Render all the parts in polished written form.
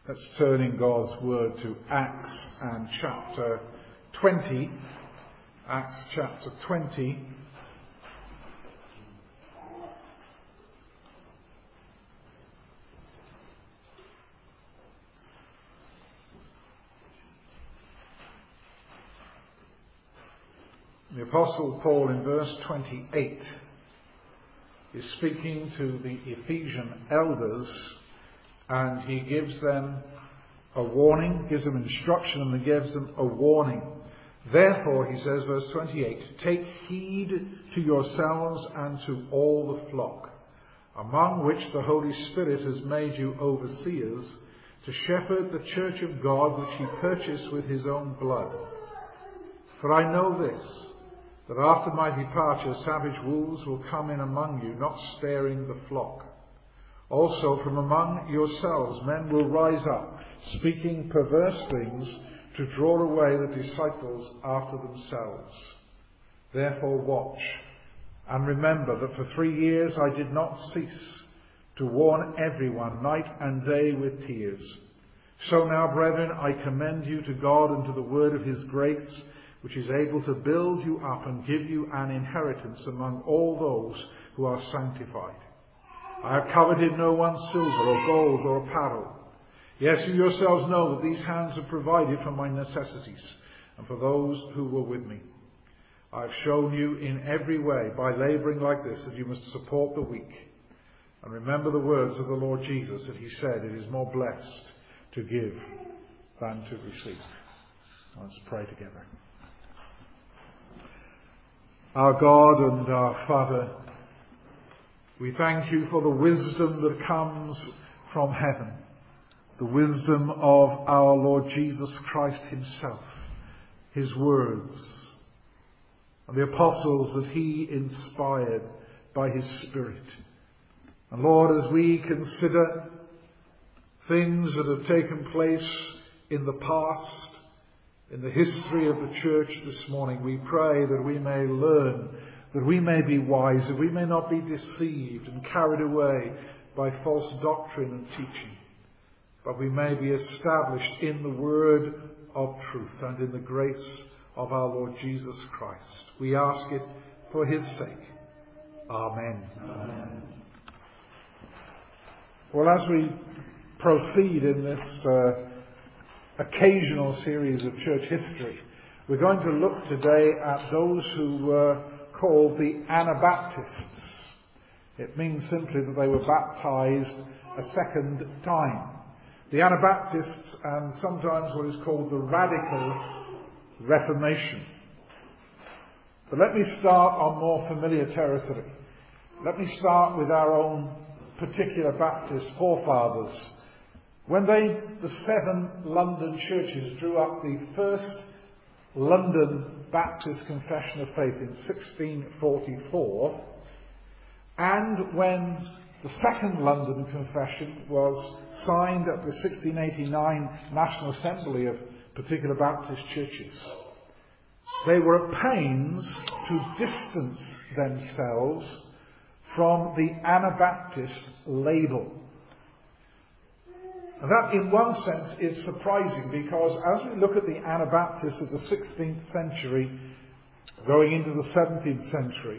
Let's turn in God's Word to Acts and chapter 20. Acts chapter 20. The Apostle Paul in verse 28 is speaking to the Ephesian elders, and he gives them a warning, gives them instruction, and he gives them a warning. Therefore, he says, verse 28, take heed to yourselves and to all the flock, among which the Holy Spirit has made you overseers, to shepherd the church of God, which he purchased with his own blood. For I know this, that after my departure savage wolves will come in among you, not sparing the flock. Also from among yourselves men will rise up, speaking perverse things, to draw away the disciples after themselves. Therefore watch, and remember that for 3 years I did not cease to warn everyone, night and day with tears. So now, brethren, I commend you to God and to the word of his grace, which is able to build you up and give you an inheritance among all those who are sanctified. I have coveted no one's silver or gold or apparel. Yes, you yourselves know that these hands have provided for my necessities and for those who were with me. I have shown you in every way, by labouring like this, that you must support the weak. And remember the words of the Lord Jesus, that he said, it is more blessed to give than to receive. Let's pray together. Our God and our Father, we thank you for the wisdom that comes from heaven, the wisdom of our Lord Jesus Christ himself, his words, and the apostles that he inspired by his Spirit. And Lord, as we consider things that have taken place in the past, in the history of the church this morning, we pray that we may learn, that we may be wise, that we may not be deceived and carried away by false doctrine and teaching, but we may be established in the word of truth and in the grace of our Lord Jesus Christ. We ask it for his sake. Amen. Amen. Well, as we proceed in this occasional series of church history, we're going to look today at those who were called the Anabaptists. It means simply that they were baptized a second time. The Anabaptists, and sometimes what is called the Radical Reformation. But let me start on more familiar territory. Let me start with our own particular Baptist forefathers. When the 7 London churches drew up the first London Baptist Confession of Faith in 1644, and when the Second London Confession was signed at the 1689 National Assembly of particular Baptist churches, they were at pains to distance themselves from the Anabaptist label. And that, in one sense, is surprising, because as we look at the Anabaptists of the 16th century going into the 17th century,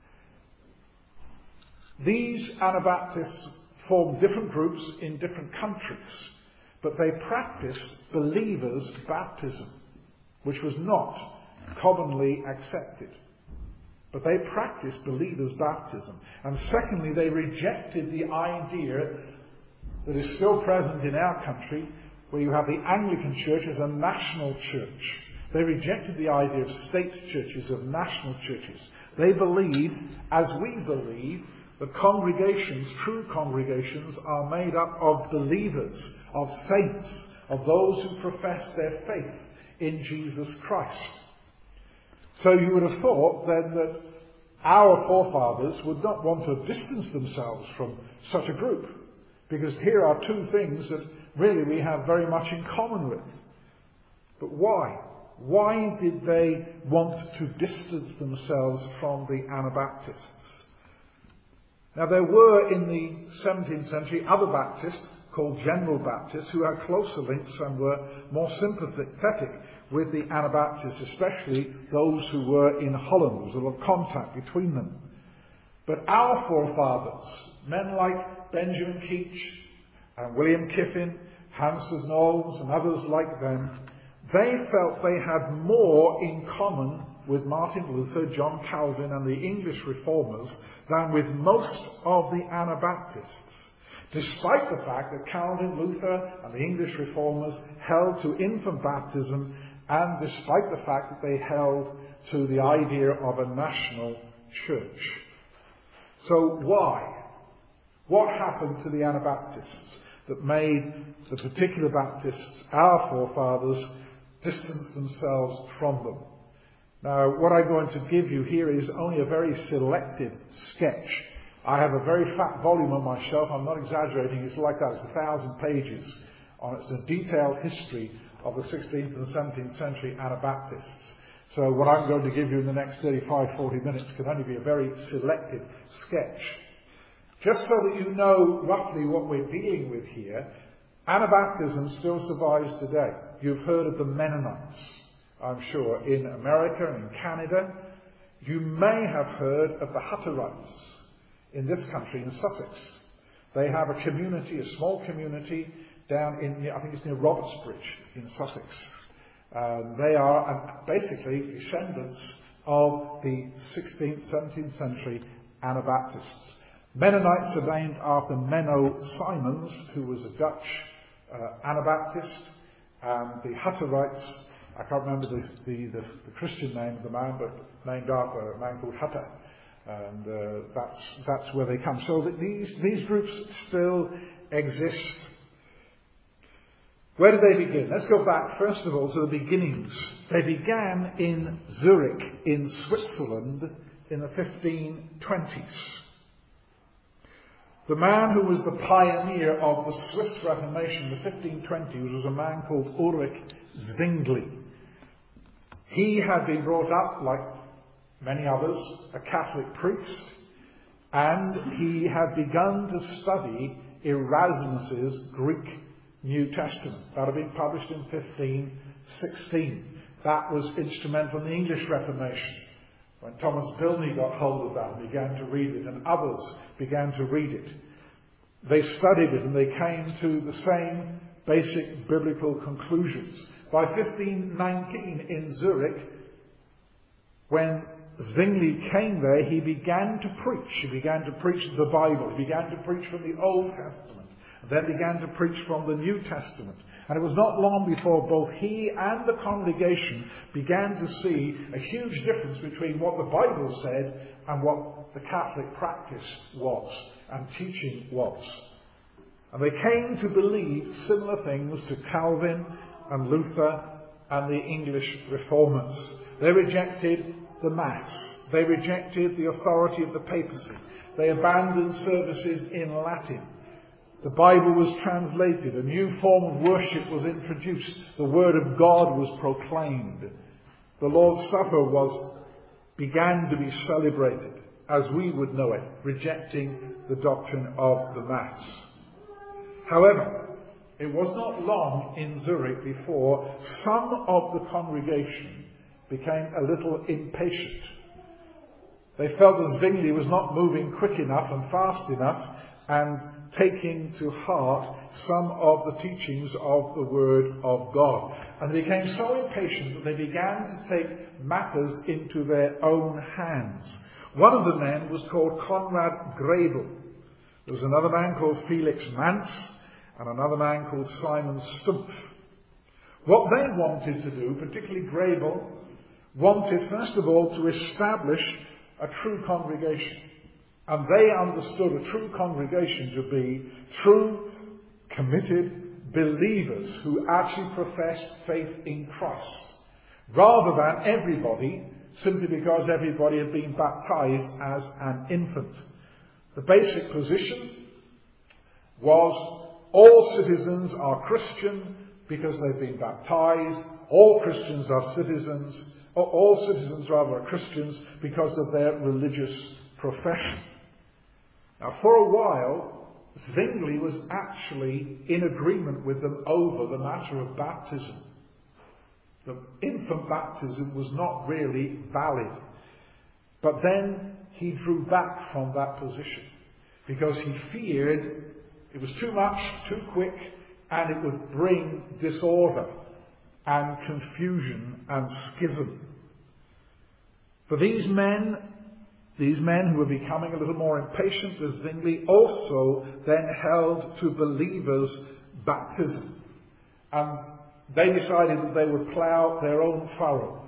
these Anabaptists formed different groups in different countries, but they practiced believers' baptism, which was not commonly accepted. But they practiced believers' baptism. And secondly, they rejected the idea that is still present in our country, where you have the Anglican Church as a national church. They rejected the idea of state churches, of national churches. They believed, as we believe, that congregations, true congregations, are made up of believers, of saints, of those who profess their faith in Jesus Christ. So you would have thought then that our forefathers would not want to distance themselves from such a group, because here are two things that really we have very much in common with. But why? Why did they want to distance themselves from the Anabaptists? Now, there were in the 17th century other Baptists called General Baptists, who had closer links and were more sympathetic with the Anabaptists, especially those who were in Holland. There was a lot of contact between them. But our forefathers, men like Benjamin Keach and William Kiffin, Hans Knowles and others like them, they felt they had more in common with Martin Luther, John Calvin and the English reformers than with most of the Anabaptists, despite the fact that Calvin, Luther and the English reformers held to infant baptism, and despite the fact that they held to the idea of a national church. So why? What happened to the Anabaptists that made the particular Baptists, our forefathers, distance themselves from them? Now, what I'm going to give you here is only a very selected sketch. I have a very fat volume on my shelf. I'm not exaggerating. It's like that. It's 1,000 pages. It's a detailed history of the 16th and 17th century Anabaptists. So what I'm going to give you in the next 35, 40 minutes can only be a very selected sketch. Just so that you know roughly what we're dealing with here, Anabaptism still survives today. You've heard of the Mennonites, I'm sure, in America and in Canada. You may have heard of the Hutterites in this country, in Sussex. They have a community, a small community, down in, I think it's near Robertsbridge in Sussex. They are basically descendants of the 16th, 17th century Anabaptists. Mennonites are named after Menno Simons, who was a Dutch Anabaptist, and the Hutterites, I can't remember the Christian name of the man, but named after a man called Hutter. And that's where they come. So that these groups still exist. Where did they begin? Let's go back, first of all, to the beginnings. They began in Zurich, in Switzerland, in the 1520s. The man who was the pioneer of the Swiss Reformation in the 1520s was a man called Ulrich Zwingli. He had been brought up, like many others, a Catholic priest, and he had begun to study Erasmus's Greek New Testament. That had been published in 1516. That was instrumental in the English Reformation, when Thomas Bilney got hold of that and began to read it, and others began to read it. They studied it and they came to the same basic biblical conclusions. By 1519 in Zurich, when Zwingli came there, he began to preach. He began to preach the Bible. He began to preach from the Old Testament, and then began to preach from the New Testament. And it was not long before both he and the congregation began to see a huge difference between what the Bible said and what the Catholic practice was and teaching was. And they came to believe similar things to Calvin and Luther and the English reformers. They rejected the Mass. They rejected the authority of the papacy. They abandoned services in Latin. The Bible was translated. A new form of worship was introduced. The Word of God was proclaimed. The Lord's Supper began to be celebrated as we would know it, rejecting the doctrine of the Mass. However, it was not long in Zurich before some of the congregation became a little impatient. They felt that Zwingli was not moving quick enough and fast enough and taking to heart some of the teachings of the Word of God. And they became so impatient that they began to take matters into their own hands. One of the men was called Conrad Grebel. There was another man called Felix Manz and another man called Simon Stumpf. What they wanted to do, particularly Grebel, wanted first of all to establish a true congregation. And they understood a true congregation to be true, committed believers who actually professed faith in Christ, rather than everybody, simply because everybody had been baptized as an infant. The basic position was all citizens are Christian because they've been baptized. All Christians are citizens, or all citizens rather are Christians because of their religious profession. Now, for a while, Zwingli was actually in agreement with them over the matter of baptism. The infant baptism was not really valid. But then he drew back from that position because he feared it was too much, too quick, and it would bring disorder and confusion and schism. For these men who were becoming a little more impatient with Zwingli also then held to believers' baptism. And they decided that they would plough their own furrow.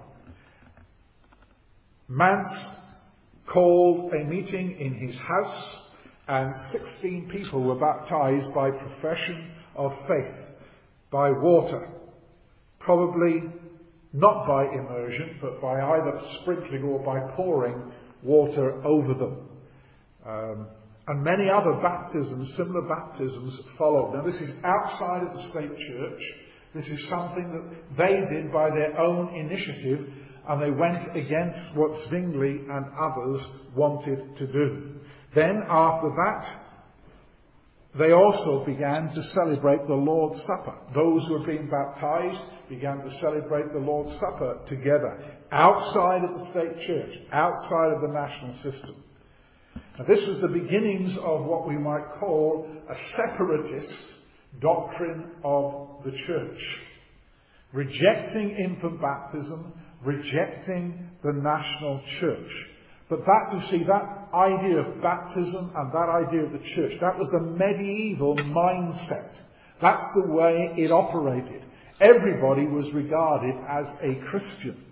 Mance called a meeting in his house, and 16 people were baptized by profession of faith, by water. Probably not by immersion, but by either sprinkling or by pouring water over them. And many other baptisms, similar baptisms, followed. Now this is outside of the state church. This is something that they did by their own initiative, and they went against what Zwingli and others wanted to do. Then, after that, they also began to celebrate the Lord's Supper. Those who were being baptized began to celebrate the Lord's Supper together, outside of the state church, outside of the national system. Now, this was the beginnings of what we might call a separatist doctrine of the church. Rejecting infant baptism, rejecting the national church. But that, you see, that idea of baptism and that idea of the church, that was the medieval mindset. That's the way it operated. Everybody was regarded as a Christian.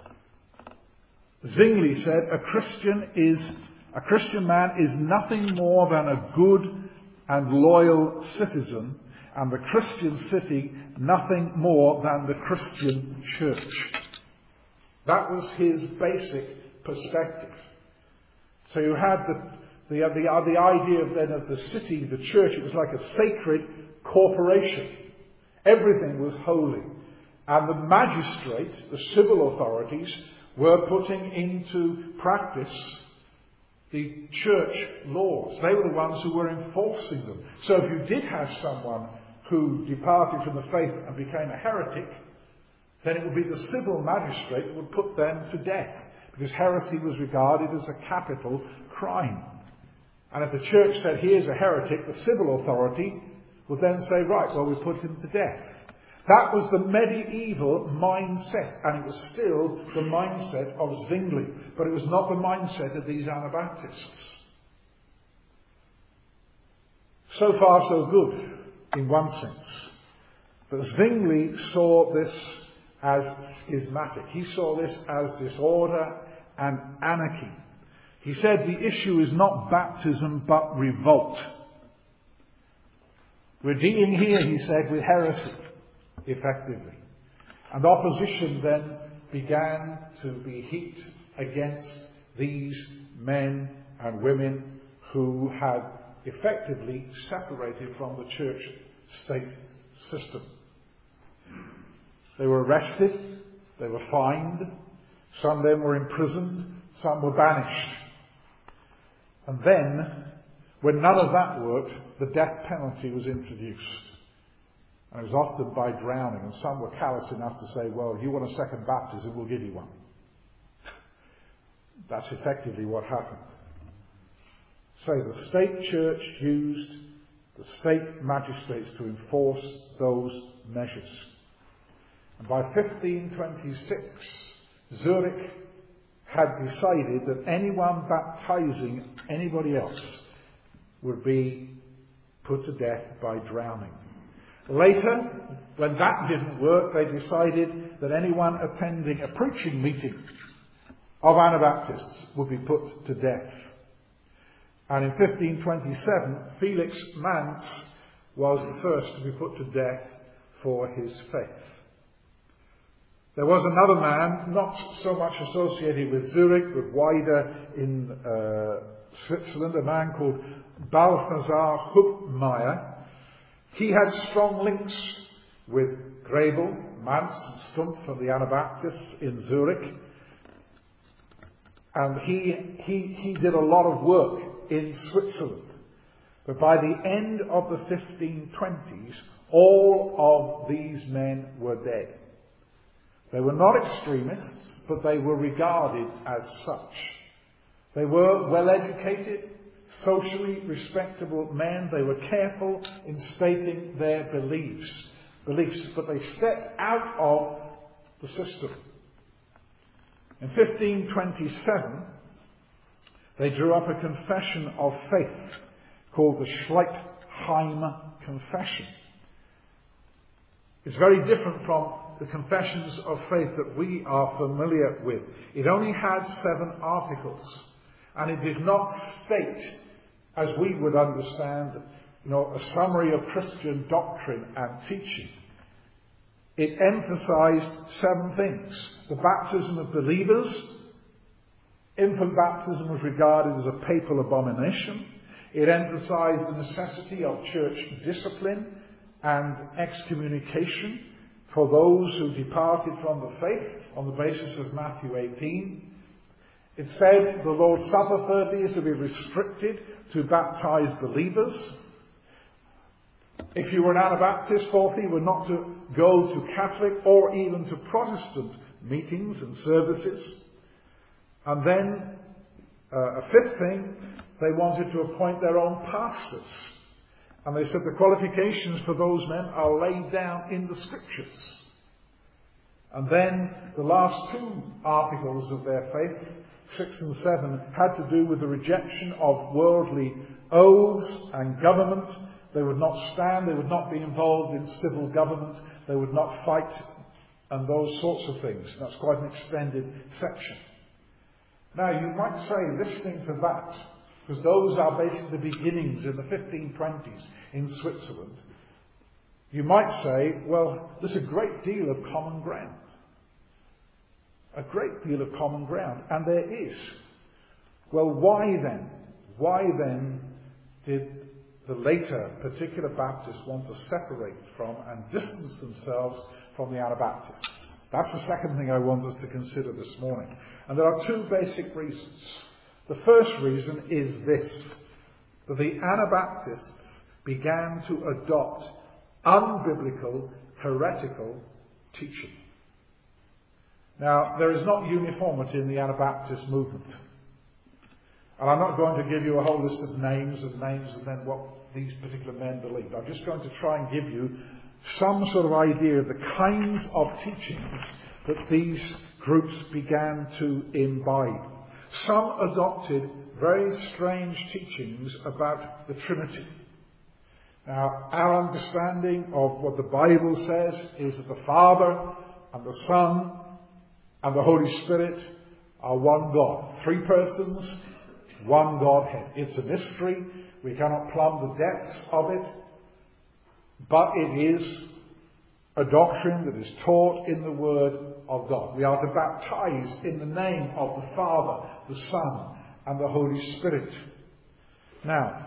Zwingli said a Christian man is nothing more than a good and loyal citizen, and the Christian city nothing more than the Christian church. That was his basic perspective. So you had the idea then of the city, the church. It was like a sacred corporation. Everything was holy. And the magistrate, the civil authorities, were putting into practice the church laws. They were the ones who were enforcing them. So if you did have someone who departed from the faith and became a heretic, then it would be the civil magistrate that would put them to death, because heresy was regarded as a capital crime. And if the church said, here's a heretic, the civil authority would then say, right, well, we put him to death. That was the medieval mindset, and it was still the mindset of Zwingli, but it was not the mindset of these Anabaptists. So far, so good, in one sense. But Zwingli saw this as schismatic. He saw this as disorder and anarchy. He said the issue is not baptism but revolt. We're dealing here, he said, with heresy, effectively. And opposition then began to be heaped against these men and women who had effectively separated from the church-state system. They were arrested, they were fined, some of them were imprisoned, some were banished. And then, when none of that worked, the death penalty was introduced. And it was often by drowning, and some were callous enough to say, well, you want a second baptism, we'll give you one. That's effectively what happened. So the state church used the state magistrates to enforce those measures. And by 1526, Zurich had decided that anyone baptizing anybody else would be put to death by drowning. Later, when that didn't work, they decided that anyone attending a preaching meeting of Anabaptists would be put to death. And in 1527, Felix Manz was the first to be put to death for his faith. There was another man, not so much associated with Zurich, but wider in Switzerland, a man called Balthasar Hubmeier. He had strong links with Grebel, Manz and Stumpf from the Anabaptists in Zurich. And he did a lot of work in Switzerland. But by the end of the 1520s, all of these men were dead. They were not extremists, but they were regarded as such. They were well-educated, socially respectable men. They were careful in stating their beliefs, but they stepped out of the system. In 1527, they drew up a confession of faith called the Schleitheim Confession. It's very different from the confessions of faith that we are familiar with. It only had 7 articles, and it did not state, as we would understand, a summary of Christian doctrine and teaching. It emphasized 7 things. The baptism of believers. Infant baptism was regarded as a papal abomination. It emphasized the necessity of church discipline and excommunication for those who departed from the faith on the basis of Matthew 18. It said the Lord's Supper, thirdly, is to be restricted to baptized believers. If you were an Anabaptist, fourthly, you were not to go to Catholic or even to Protestant meetings and services. And then, a 5th thing, they wanted to appoint their own pastors. And they said the qualifications for those men are laid down in the Scriptures. And then the last 2 articles of their faith, 6 and 7, had to do with the rejection of worldly oaths and government. They would not stand, they would not be involved in civil government, they would not fight, and those sorts of things. That's quite an extended section. Now, you might say, listening to that, because those are basically the beginnings in the 1520s in Switzerland, you might say, well, there's a great deal of common ground. A great deal of common ground. And there is. Well, why then? Why then did the later particular Baptists want to separate from and distance themselves from the Anabaptists? That's the second thing I want us to consider this morning. And there are 2 basic reasons. The first reason is this, that the Anabaptists began to adopt unbiblical, heretical teaching. Now, there is not uniformity in the Anabaptist movement. And I'm not going to give you a whole list of names and then what these particular men believed. I'm just going to try and give you some sort of idea of the kinds of teachings that these groups began to imbibe. Some adopted very strange teachings about the Trinity. Now, our understanding of what the Bible says is that the Father and the Son and the Holy Spirit are one God. 3 persons, one Godhead. It's a mystery. We cannot plumb the depths of it. But it is a doctrine that is taught in the Word of God. We are to baptize in the name of the Father, the Son, and the Holy Spirit. Now,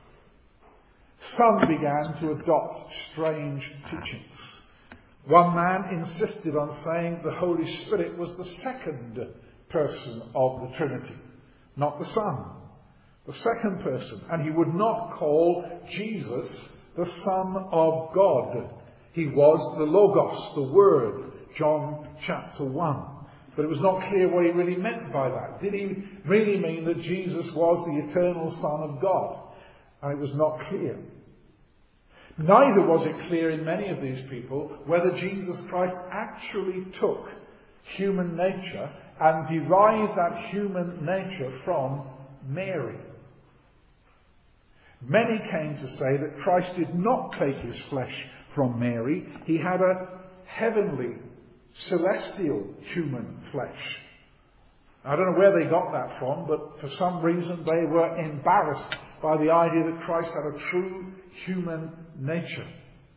some began to adopt strange teachings. One man insisted on saying the Holy Spirit was the second person of the Trinity, not the Son. The second person. And he would not call Jesus the Son of God. He was the Logos, the Word, John chapter 1. But it was not clear what he really meant by that. Did he really mean that Jesus was the eternal Son of God? And it was not clear. Neither was it clear in many of these people whether Jesus Christ actually took human nature and derived that human nature from Mary. Many came to say that Christ did not take his flesh from Mary. He had a heavenly, celestial human flesh. I don't know where they got that from, but for some reason they were embarrassed by the idea that Christ had a true human nature.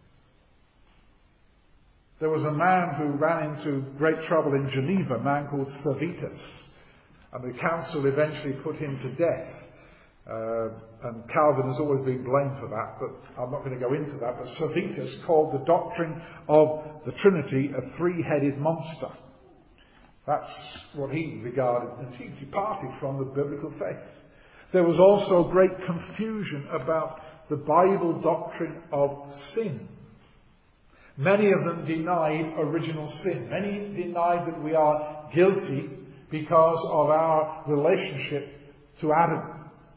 There was a man who ran into great trouble in Geneva, a man called Servetus, and the council eventually put him to death. And Calvin has always been blamed for that, but I'm not going to go into that. But Servetus called the doctrine of the Trinity a 3-headed monster. That's what he regarded, and he departed from the biblical faith. There was also great confusion about the Bible doctrine of sin. Many of them denied original sin. Many denied that we are guilty because of our relationship to Adam.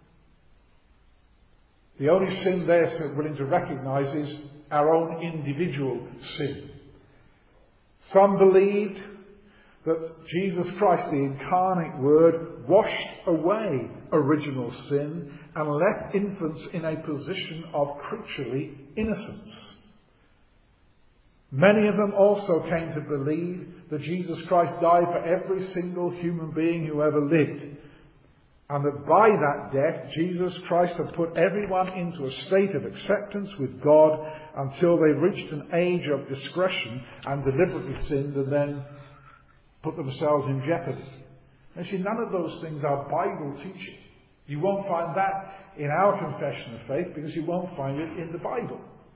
The only sin they're willing to recognize is our own individual sin. Some believed that Jesus Christ, the incarnate Word, washed away original sin and left infants in a position of creaturely innocence. Many of them also came to believe that Jesus Christ died for every single human being who ever lived, and that by that death Jesus Christ had put everyone into a state of acceptance with God until they reached an age of discretion and deliberately sinned and then put themselves in jeopardy. And see, none of those things are Bible teaching. You won't find that in our confession of faith because you won't find it in the Bible.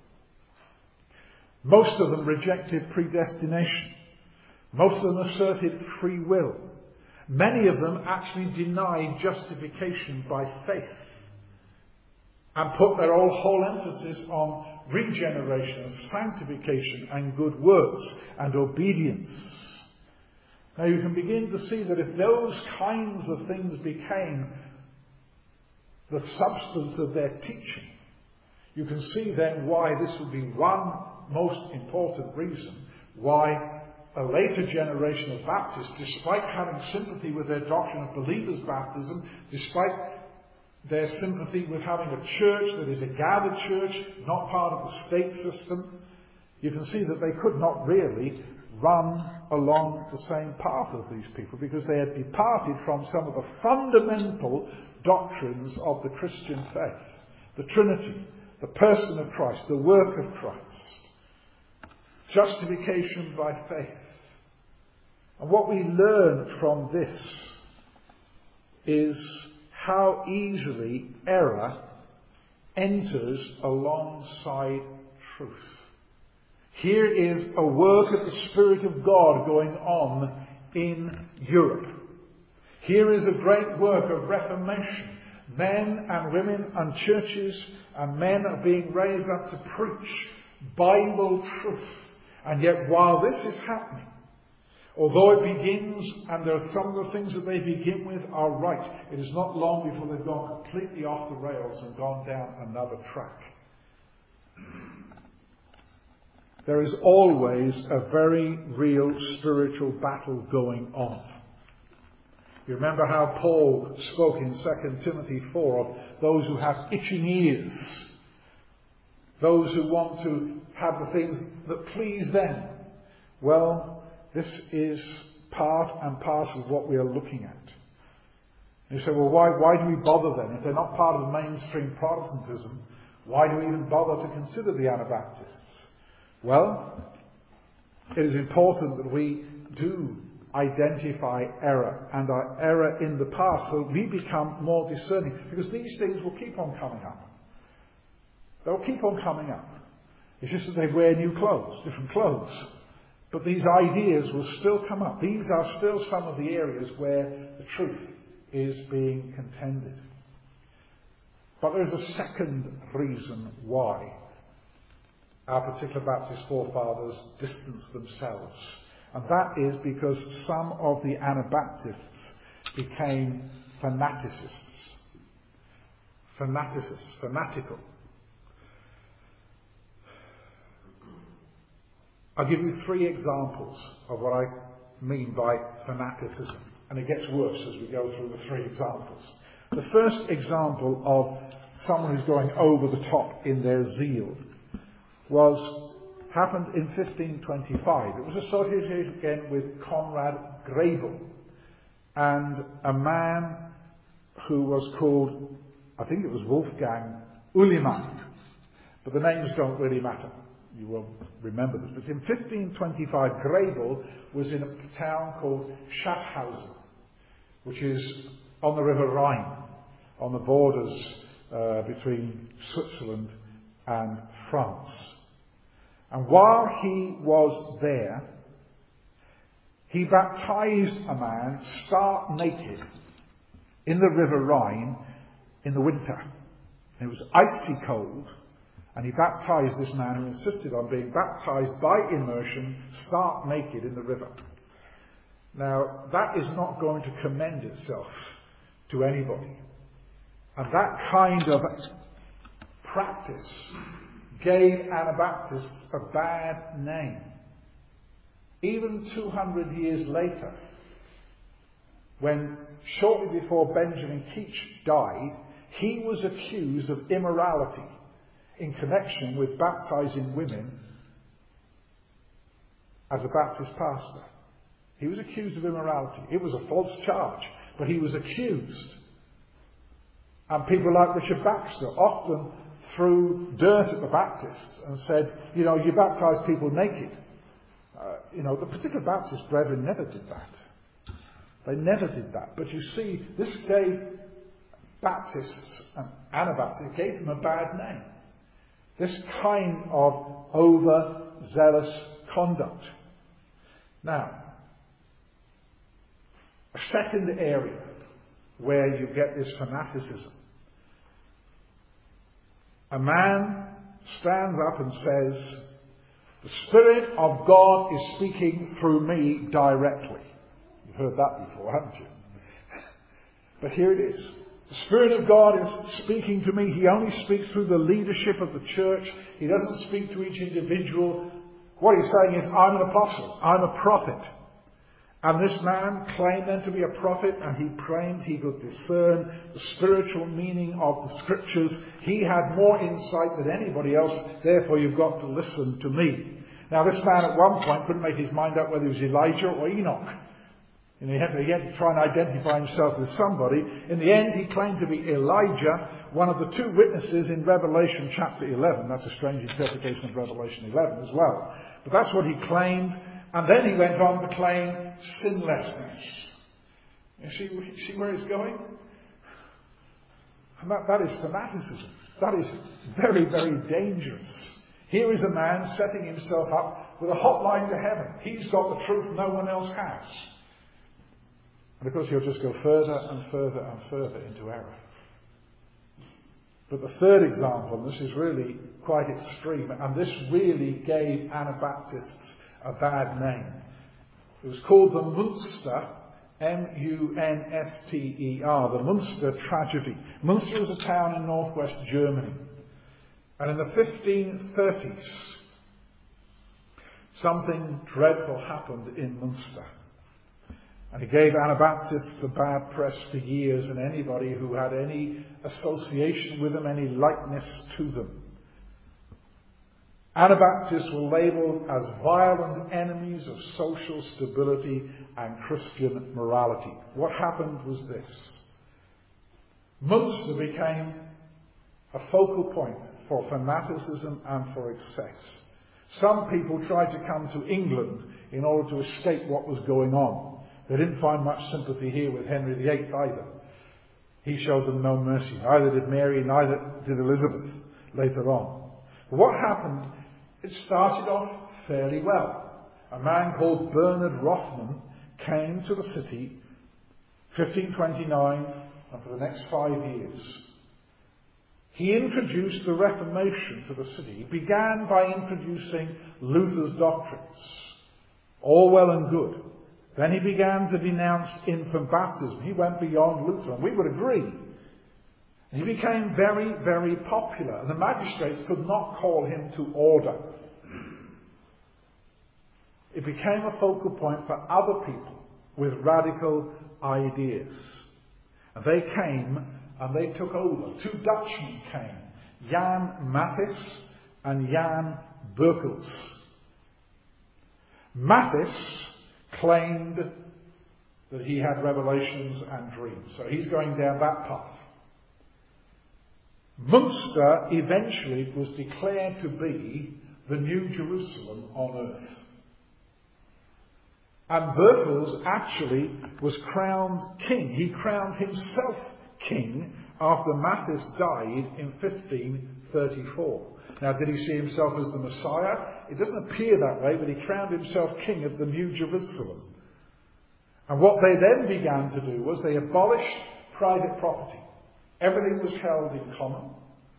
Most of them rejected predestination. Most of them asserted free will. Many of them actually denied justification by faith and put their whole emphasis on regeneration, sanctification and good works and obedience. Now you can begin to see that if those kinds of things became the substance of their teaching, you can see then why this would be one most important reason why a later generation of Baptists, despite having sympathy with their doctrine of believers' baptism, despite their sympathy with having a church that is a gathered church, not part of the state system, you can see that they could not really run along the same path of these people because they had departed from some of the fundamental doctrines of the Christian faith. The Trinity, the person of Christ, the work of Christ, justification by faith. And what we learn from this is how easily error enters alongside truth. Here is a work of the Spirit of God going on in Europe. Here is a great work of reformation. Men and women and churches and men are being raised up to preach Bible truth. And yet while this is happening, although it begins, and there are some of the things that they begin with are right, it is not long before they've gone completely off the rails and gone down another track. There is always a very real spiritual battle going on. You remember how Paul spoke in 2 Timothy 4 of those who have itching ears, those who want to have the things that please them. Well, this is part and parcel of what we are looking at. And you say, well, why do we bother then? If they're not part of the mainstream Protestantism, why do we even bother to consider the Anabaptists? Well, it is important that we do identify error and our error in the past so we become more discerning, because these things will keep on coming up. They'll keep on coming up. It's just that they wear new clothes, different clothes. But these ideas will still come up. These are still some of the areas where the truth is being contended. But there's a second reason why our particular Baptist forefathers distanced themselves. And that is because some of the Anabaptists became fanatical. I'll give you 3 examples of what I mean by fanaticism. And it gets worse as we go through the 3 examples. The first example of someone who's going over the top in their zeal happened in 1525. It was associated again with Conrad Grebel and a man who was called, I think it was Wolfgang Ulimann, but the names don't really matter. You won't remember this. But in 1525, Grebel was in a town called Schaffhausen, which is on the River Rhine, on the borders between Switzerland and France. And while he was there, he baptized a man stark naked in the River Rhine in the winter. It was icy cold, and he baptized this man who insisted on being baptized by immersion, stark naked in the river. Now, that is not going to commend itself to anybody. And that kind of practice gave Anabaptists a bad name. Even 200 years later, when shortly before Benjamin Keach died, he was accused of immorality in connection with baptizing women as a Baptist pastor. He was accused of immorality. It was a false charge, but he was accused. And people like Richard Baxter often threw dirt at the Baptists and said, you baptize people naked. The particular Baptist brethren never did that. They never did that. But you see, this gave Baptists and Anabaptists, gave them a bad name. This kind of overzealous conduct. Now, a second area where you get this fanaticism. A man stands up and says, the Spirit of God is speaking through me directly. You've heard that before, haven't you? But here it is. The Spirit of God is speaking to me. He only speaks through the leadership of the church. He doesn't speak to each individual. What he's saying is, I'm an apostle. I'm a prophet. And this man claimed then to be a prophet, and he claimed he could discern the spiritual meaning of the scriptures. He had more insight than anybody else, therefore you've got to listen to me. Now this man at one point couldn't make his mind up whether he was Elijah or Enoch. He had to try and identify himself with somebody. In the end he claimed to be Elijah, one of the two witnesses in Revelation chapter 11. That's a strange interpretation of Revelation 11 as well. But that's what he claimed. And then he went on to claim sinlessness. You see where he's going? And that is fanaticism. That is very, very dangerous. Here is a man setting himself up with a hotline to heaven. He's got the truth no one else has. And of course he'll just go further and further and further into error. But the third example, and this is really quite extreme, and this really gave Anabaptists a bad name. It was called the Munster, M-U-N-S-T-E-R, the Munster tragedy. Munster was a town in northwest Germany. And in the 1530s, something dreadful happened in Munster. And it gave Anabaptists a bad press for years, and anybody who had any association with them, any likeness to them. Anabaptists were labelled as violent enemies of social stability and Christian morality. What happened was this. Munster became a focal point for fanaticism and for excess. Some people tried to come to England in order to escape what was going on. They didn't find much sympathy here with Henry VIII either. He showed them no mercy. Neither did Mary, neither did Elizabeth later on. But what happened? It started off fairly well. A man called Bernard Rothman came to the city 1529 and for the next 5 years. He introduced the Reformation to the city. He began by introducing Luther's doctrines. All well and good. Then he began to denounce infant baptism. He went beyond Luther, and we would agree. He became very, very popular, and the magistrates could not call him to order. It became a focal point for other people with radical ideas. And they came and they took over. Two Dutchmen came, Jan Mathis and Jan Berkels. Mathis claimed that he had revelations and dreams, so he's going down that path. Munster eventually was declared to be the New Jerusalem on earth. And Berkels actually was crowned king. He crowned himself king after Mathis died in 1534. Now, did he see himself as the Messiah? It doesn't appear that way, but he crowned himself king of the New Jerusalem. And what they then began to do was they abolished private property. Everything was held in common.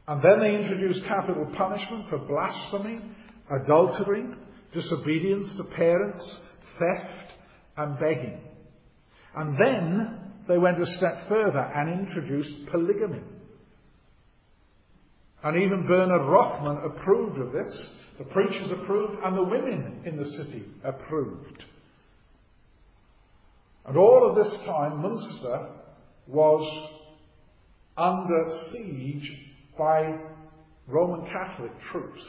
And then they introduced capital punishment for blasphemy, adultery, disobedience to parents, theft, and begging. And then they went a step further and introduced polygamy. And even Bernard Rothman approved of this. The preachers approved, and the women in the city approved. And all of this time, Munster was under siege by Roman Catholic troops.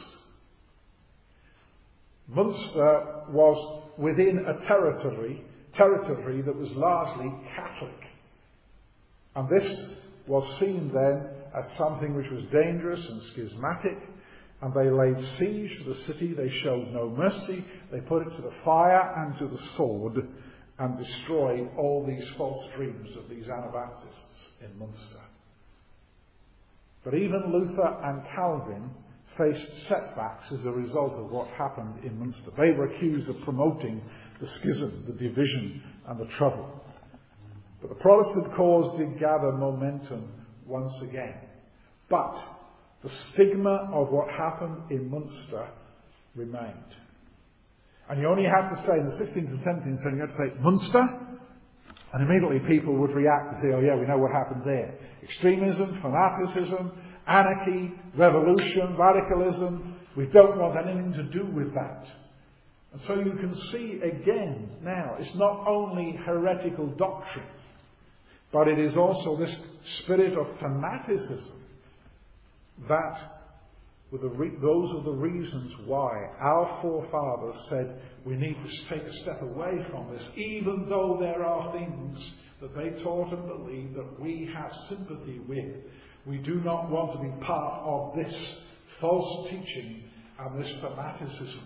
Munster was within a territory that was largely Catholic. And this was seen then as something which was dangerous and schismatic, and they laid siege to the city. They showed no mercy. They put it to the fire and to the sword and destroyed all these false dreams of these Anabaptists in Munster. But even Luther and Calvin faced setbacks as a result of what happened in Munster. They were accused of promoting the schism, the division, and the trouble. But the Protestant cause did gather momentum once again. But the stigma of what happened in Munster remained. And you only had to say, in the 16th and 17th century, you had to say, Munster? And immediately people would react and say, oh yeah, we know what happened there. Extremism, fanaticism, anarchy, revolution, radicalism. We don't want anything to do with that. And so you can see again now, it's not only heretical doctrine, but it is also this spirit of fanaticism that those are the reasons why our forefathers said we need to take a step away from this, even though there are things that they taught and believed that we have sympathy with. We do not want to be part of this false teaching and this fanaticism.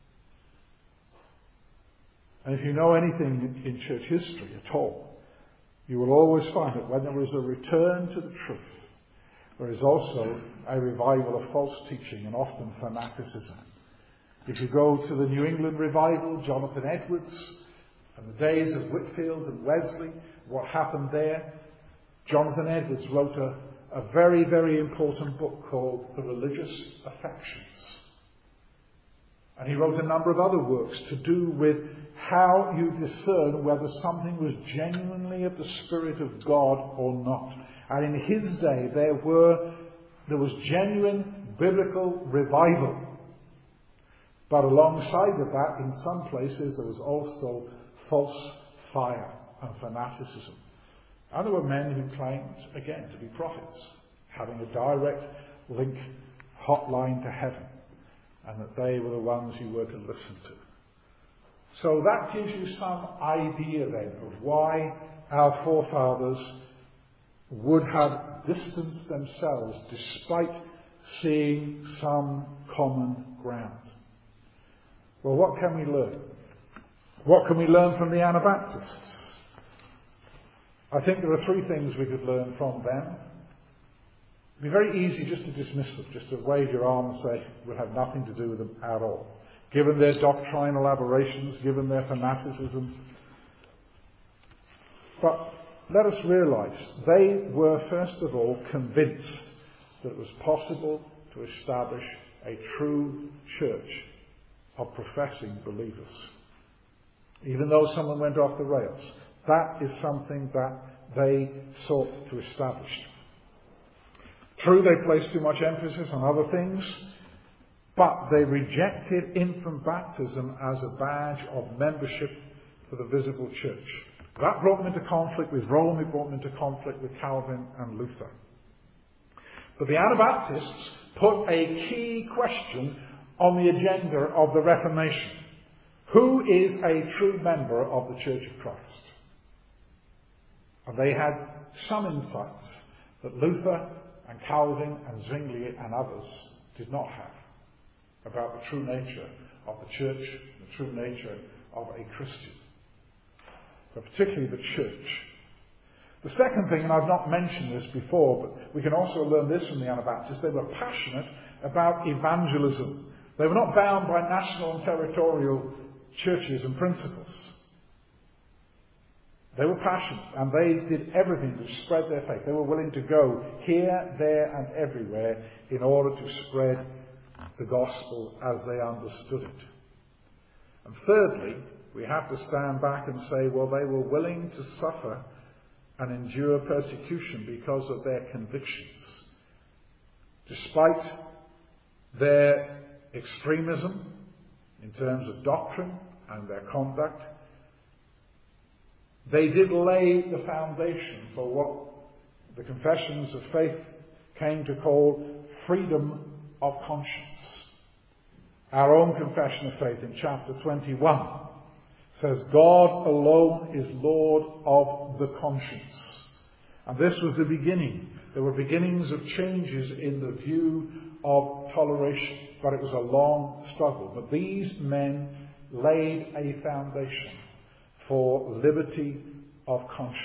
And if you know anything in church history at all, you will always find that when there is a return to the truth, there is also a revival of false teaching and often fanaticism. If you go to the New England revival, Jonathan Edwards, and the days of Whitefield and Wesley, what happened there, Jonathan Edwards wrote a very, very important book called The Religious Affections. And he wrote a number of other works to do with how you discern whether something was genuinely of the Spirit of God or not. And in his day, there was genuine biblical revival. But alongside of that, in some places, there was also false fire and fanaticism. And there were men who claimed, again, to be prophets, having a direct link, hotline to heaven, and that they were the ones you were to listen to. So that gives you some idea then of why our forefathers would have distanced themselves despite seeing some common ground. Well, what can we learn? What can we learn from the Anabaptists? I think there are three things we could learn from them. It'd be very easy just to dismiss them, just to wave your arm and say, we'll have nothing to do with them at all. Given their doctrinal aberrations, given their fanaticism. But let us realise, they were first of all convinced that it was possible to establish a true church of professing believers. Even though someone went off the rails, that is something that they sought to establish. True, they placed too much emphasis on other things, but they rejected infant baptism as a badge of membership for the visible church. That brought them into conflict with Rome, it brought them into conflict with Calvin and Luther. But the Anabaptists put a key question on the agenda of the Reformation. Who is a true member of the Church of Christ? And they had some insights that Luther and Calvin and Zwingli and others did not have about the true nature of the church, the true nature of a Christian, but particularly the church. The second thing, and I've not mentioned this before, but we can also learn this from the Anabaptists, they were passionate about evangelism. They were not bound by national and territorial churches and principles. They were passionate, and they did everything to spread their faith. They were willing to go here, there, and everywhere in order to spread the gospel as they understood it. And thirdly, we have to stand back and say, well, they were willing to suffer and endure persecution because of their convictions. Despite their extremism in terms of doctrine and their conduct, they did lay the foundation for what the Confessions of Faith came to call freedom of conscience. Our own Confession of Faith in chapter 21 says, God alone is Lord of the conscience. And this was the beginning. There were beginnings of changes in the view of toleration, but it was a long struggle. But these men laid a foundation for liberty of conscience.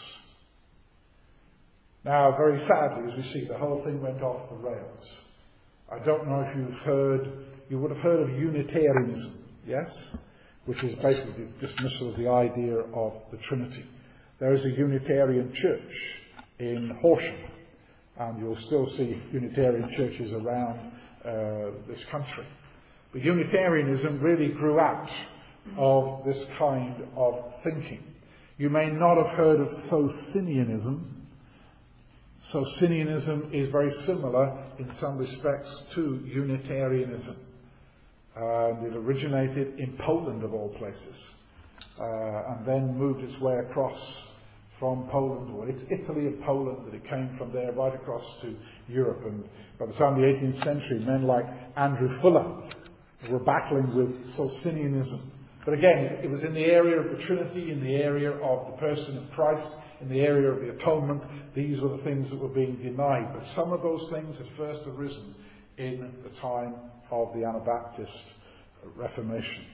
Now, very sadly, as we see, the whole thing went off the rails. I don't know if you would have heard of Unitarianism, yes? Which is basically the dismissal of the idea of the Trinity. There is a Unitarian church in Horsham, and you'll still see Unitarian churches around this country. But Unitarianism really grew out of this kind of thinking. You may not have heard of Socinianism. Socinianism is very similar in some respects to Unitarianism. It originated in Poland, of all places, and then moved its way across from Poland, or it's Italy and Poland, that it came from there right across to Europe. And by the time of the 18th century, men like Andrew Fuller were battling with Socinianism. But again, it was in the area of the Trinity, in the area of the person of Christ, in the area of the atonement. These were the things that were being denied. But some of those things had first arisen in the time of the Anabaptist Reformation.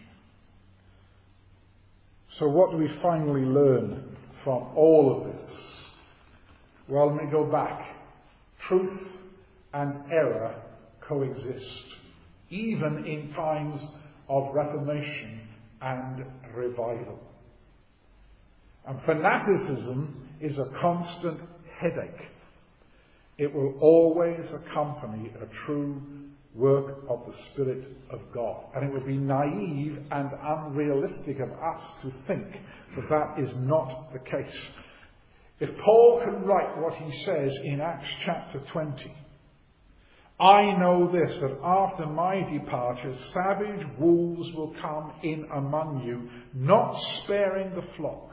So what do we finally learn from all of this? Well, let me go back. Truth and error coexist, even in times of Reformation and revival. And fanaticism is a constant headache. It will always accompany a true work of the Spirit of God. And it would be naive and unrealistic of us to think that that is not the case. If Paul can write what he says in Acts chapter 20, I know this, that after my departure, savage wolves will come in among you, not sparing the flock.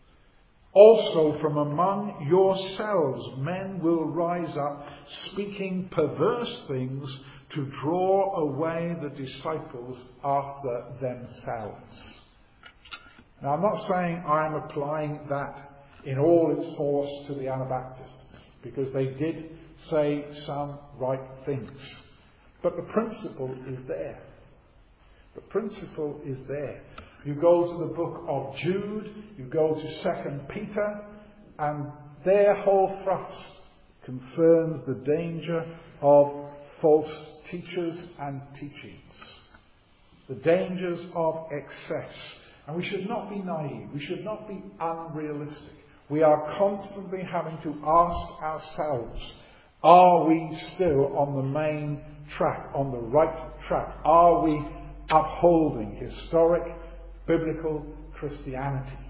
Also from among yourselves men will rise up, speaking perverse things to draw away the disciples after themselves. Now, I'm not saying I'm applying that in all its force to the Anabaptists, because they did say some right things. But the principle is there. The principle is there. You go to the book of Jude, you go to 2 Peter, and their whole thrust concerns the danger of false teachers and teachings. The dangers of excess. And we should not be naive. We should not be unrealistic. We are constantly having to ask ourselves, are we still on the main track, on the right track? Are we upholding historic, biblical Christianity?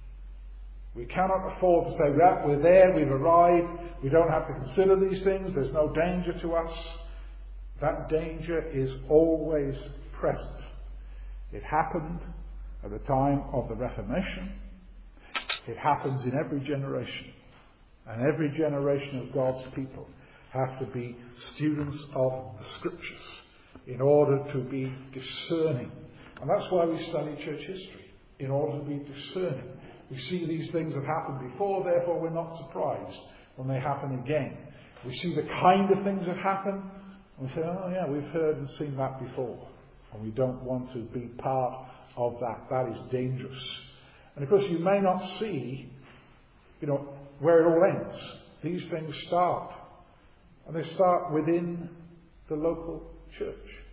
We cannot afford to say, well, we're there, we've arrived, we don't have to consider these things, there's no danger to us. That danger is always present. It happened at the time of the Reformation. It happens in every generation. And every generation of God's people have to be students of the Scriptures in order to be discerning. And that's why we study church history, in order to be discerning. We see these things have happened before, therefore we're not surprised when they happen again. We see the kind of things that happen, and we say, oh yeah, we've heard and seen that before. And we don't want to be part of that. That is dangerous. And of course you may not see, where it all ends. These things start. And they start within the local church.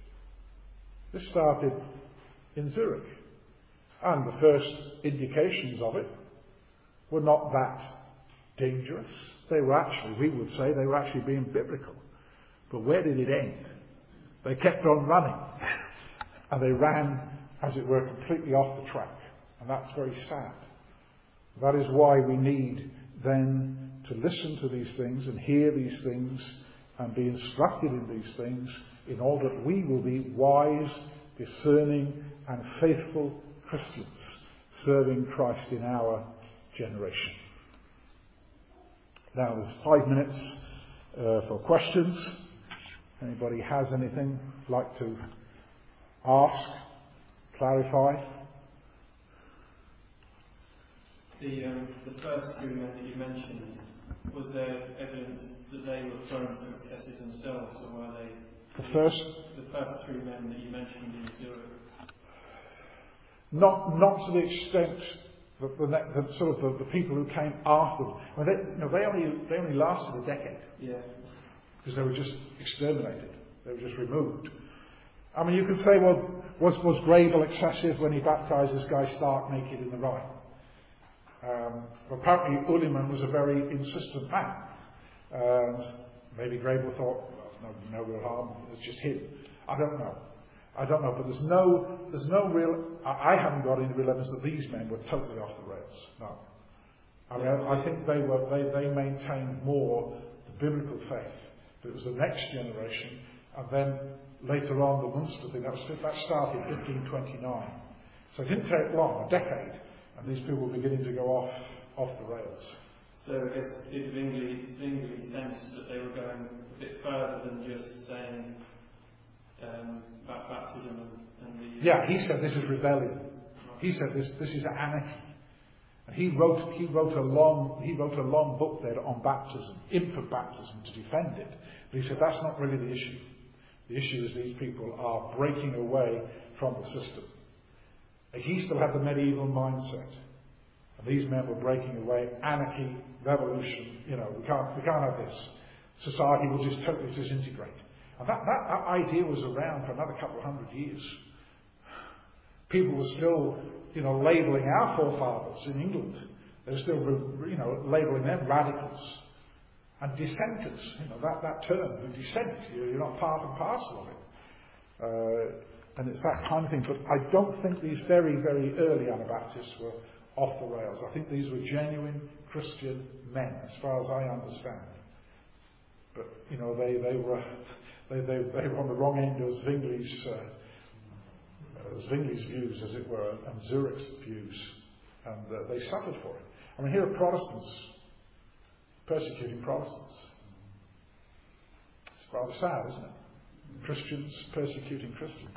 This started in Zurich. And the first indications of it were not that dangerous. They were actually, we would say, they were actually being biblical. But where did it end? They kept on running. And they ran, as it were, completely off the track. And that's very sad. That is why we need then to listen to these things and hear these things and be instructed in these things in order that we will be wise, discerning and faithful Christians serving Christ in our generation. Now there's 5 minutes for questions. Anybody has anything like to ask, clarify? The first 2 men that you mentioned, was there evidence that they were prone to excesses themselves, or were they the first 3 men that you mentioned in Zurich? Not to the extent that the people who came after them. I mean, they only lasted a decade. Yeah. Because they were just exterminated. They were just removed. I mean, you could say, well, was Grable excessive when he baptised this guy stark naked in the Rhine? Apparently Uliman was a very insistent man. Maybe Grable thought, well, no real harm, it's just him. I don't know, but there's no real, I haven't got any real evidence that these men were totally off the rails. No. I mean, I think they maintained more the biblical faith. But it was the next generation, and then later on the Munster thing, that started in 1529. So it didn't take long, a decade, and these people were beginning to go off the rails. So I guess did Zwingli sense that they were going a bit further than just saying about baptism and the... Yeah, he said this is rebellion. He said this is anarchy. And he wrote a long book there on baptism, infant baptism, to defend it. But he said that's not really the issue. The issue is these people are breaking away from the system. He still had the medieval mindset. And these men were breaking away. Anarchy, revolution, we can't have this. Society will just totally disintegrate. And that idea was around for another couple of 100 years. People were still, labelling our forefathers in England. They were still, labelling them radicals and dissenters. That term, the dissent. You're not part and parcel of it. And it's that kind of thing. But I don't think these very, very early Anabaptists were off the rails. I think these were genuine Christian men, as far as I understand. But they were on the wrong end of Zwingli's views, as it were, and Zurich's views, and they suffered for it. I mean, here are Protestants persecuting Protestants. It's rather sad, isn't it? Christians persecuting Christians.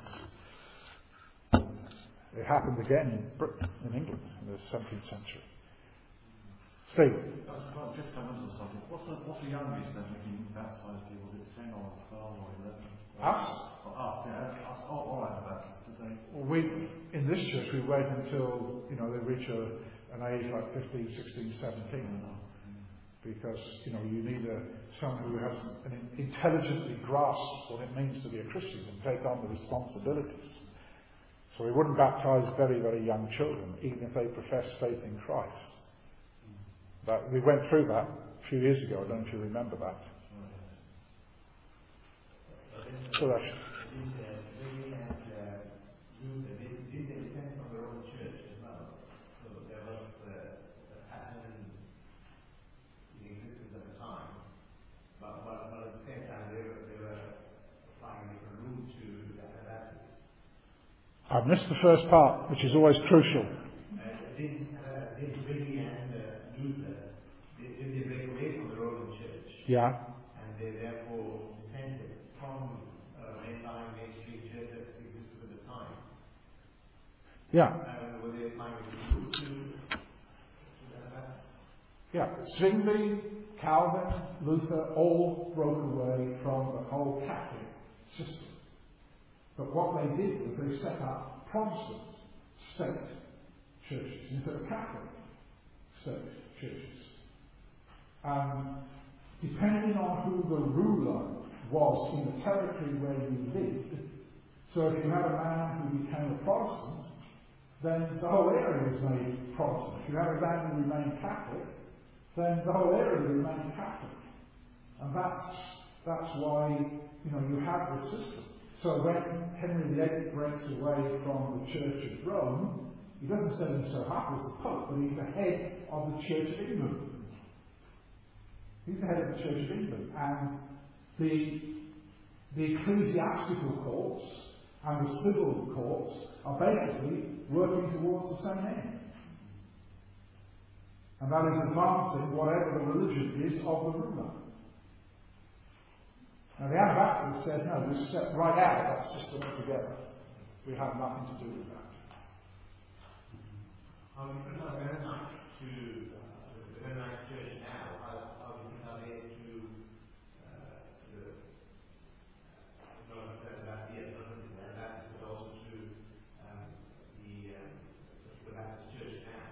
It happened again in Britain, in England, in the 17th century. Steve? Just come on to the subject. What's the youngest that we can baptise people? Was it 10 or 12 or 11? Us? Us, yeah. Us, all right, Baptists today. Well, in this church, we wait until, they reach an age like 15, 16, 17. Because, you need someone who has intelligently grasps what it means to be a Christian and take on the responsibilities. So we wouldn't baptise very, very young children, even if they profess faith in Christ. But we went through that a few years ago. I don't know if you remember that. So that's... I've missed the first part, which is always crucial. Did Zwingli and Luther, did they break away from the Roman Church? Yeah. And they therefore dissented from mainstream church that existed at the time? Yeah. Were they finding the route to that? Yeah. Zwingli, Calvin, Luther all broke away from the whole Catholic system. But what they did was they set up Protestant state churches instead of Catholic state churches. Depending on who the ruler was in the territory where you lived, so if you had a man who became a Protestant, then the whole area is made Protestant. If you have a band who remain Catholic, then the whole area will remain Catholic. And that's why, you have this system. So when Henry VIII breaks away from the Church of Rome, he doesn't set himself up as the Pope, but he's the head of the Church of England. He's the head of the Church of England. And the ecclesiastical courts and the civil courts are basically working towards the same end. And that is advancing whatever the religion is of the ruler. Now the Anabaptists said, no, we step right out of that system altogether. We have nothing to do with that. How different are Mennonites to the Mennonite church now? How different are they to not Baptist, but also to the Baptist church now?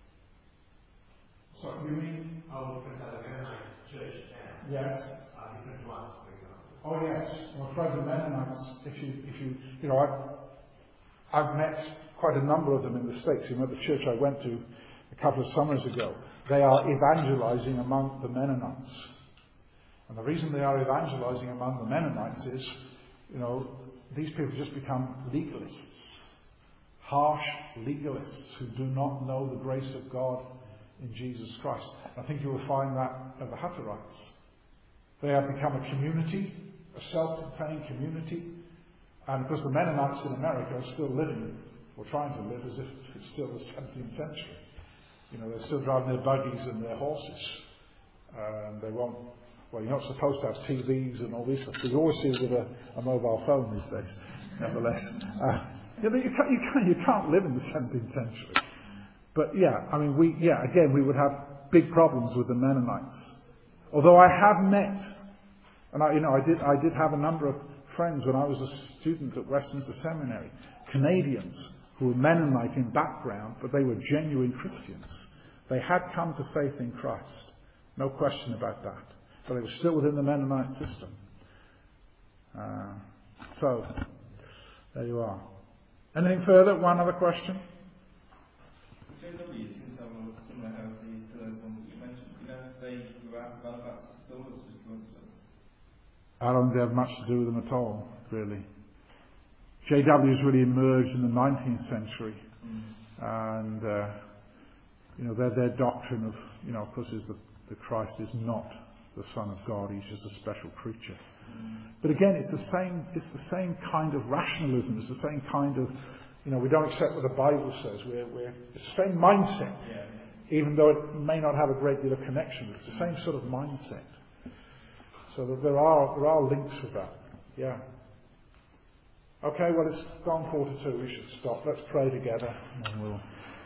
So you mean? How different are the Mennonite church now? Yes. Are different to us, for example? Oh yes. I'm afraid the Mennonites, if you I've met quite a number of them in the States. At the church I went to a couple of summers ago, they are evangelizing among the Mennonites. And the reason they are evangelizing among the Mennonites is, these people just become legalists. Harsh legalists who do not know the grace of God in Jesus Christ. I think you will find that of the Hutterites. They have become a community, a self-contained community. And of course the Mennonites in America are still living, or trying to live, as if it's still the 17th century. They're still driving their buggies and their horses. And they won't, you're not supposed to have TVs and all this stuff. But you always see with a mobile phone these days, nevertheless. You can't live in the 17th century. But we would have big problems with the Mennonites. Although I have met, and I did have a number of friends when I was a student at Westminster Seminary, Canadians who were Mennonite in background, but they were genuine Christians. They had come to faith in Christ. No question about that. But they were still within the Mennonite system. So, there you are. Anything further? One other question? JW seems to have a similar heritage to those ones that you mentioned. Do you know if they were out of Halifax at all, or it's just coincidence? I don't think they have much to do with them at all, really. JW's really emerged in the 19th century. And, their doctrine of course, is that Christ is not the Son of God, he's just a special creature. But again, it's the same kind of rationalism, it's the same kind of, we don't accept what the Bible says, it's the same mindset, even though it may not have a great deal of connection, it's the same sort of mindset. So that there are links with that. Yeah. Okay, well it's gone 4:42, we should stop. Let's pray together and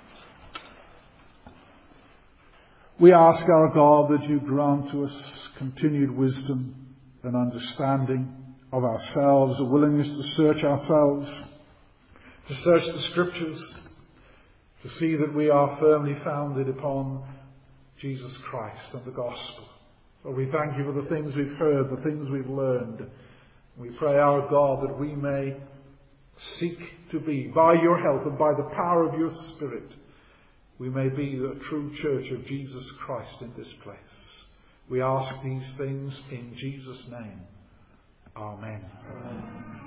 we ask our God that you grant to us continued wisdom and understanding of ourselves, a willingness to search ourselves, to search the Scriptures, to see that we are firmly founded upon Jesus Christ and the Gospel. Lord, we thank you for the things we've heard, the things we've learned. We pray, our God, that we may seek to be, by your help and by the power of your Spirit, we may be the true church of Jesus Christ in this place. We ask these things in Jesus' name. Amen.